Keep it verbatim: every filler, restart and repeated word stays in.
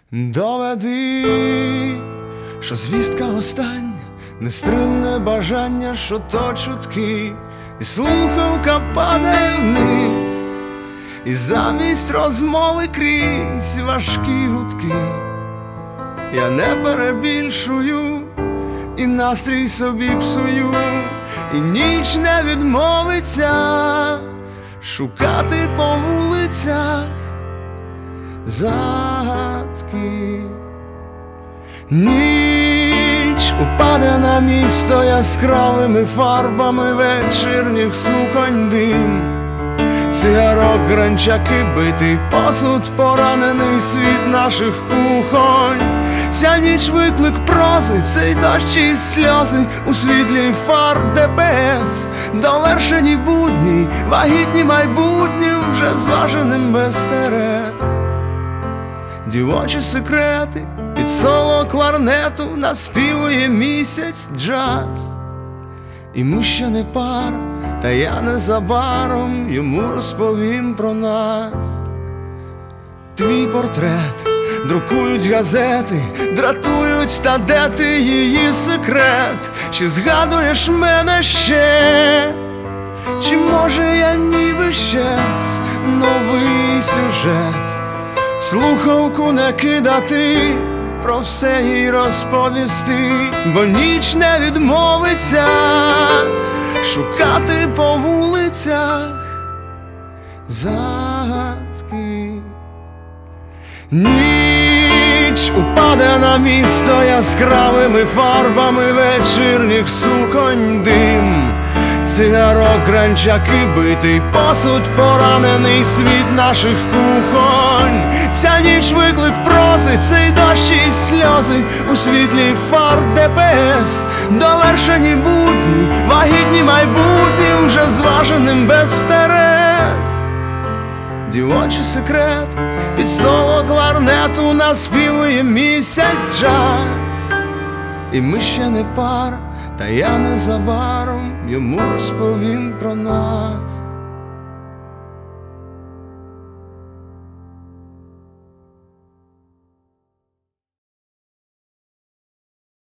Доведи, що звістка остання, нестримне бажання, що то чутки, і слухавка падає вниз, і замість розмови крізь важкі гудки. Я не перебільшую, і настрій собі псую, і ніч не відмовиться шукати по вулицях загадки. Ніч упаде на місто яскравими фарбами вечірніх суконь дим, цигарок, гранчаки, битий посуд, поранений світ наших кухонь. Ця ніч виклик прози, цей дощ і сльози у світлі фар ДПС, довершені будні, вагітні майбутнім, вже зваженим без терез. Дівочі секрети під соло кларнету наспівує місяць джаз. І ми ще не пара, та я незабаром йому розповім про нас. Твій портрет друкують газети, дратують, та де ти її секрет? Чи згадуєш мене ще? Чи може я ніби щез новий сюжет? Слухавку не кидати, про все їй розповісти, бо ніч не відмовиться шукати по вулицях загадки. Ніч упаде на місто яскравими фарбами вечірніх суконь дим, цигарок, гранчаки, битий посуд, поранений світ наших кухонь. Ця ніч виклик прози, цей дощ і сльози у світлі фар ДПС, довершені будні, вагітні майбутнім, вже зваженим без терез. Дівочі секрети під соло кларнету наспівує місяць джаз. І ми ще не пара, та я незабаром йому розповім про нас.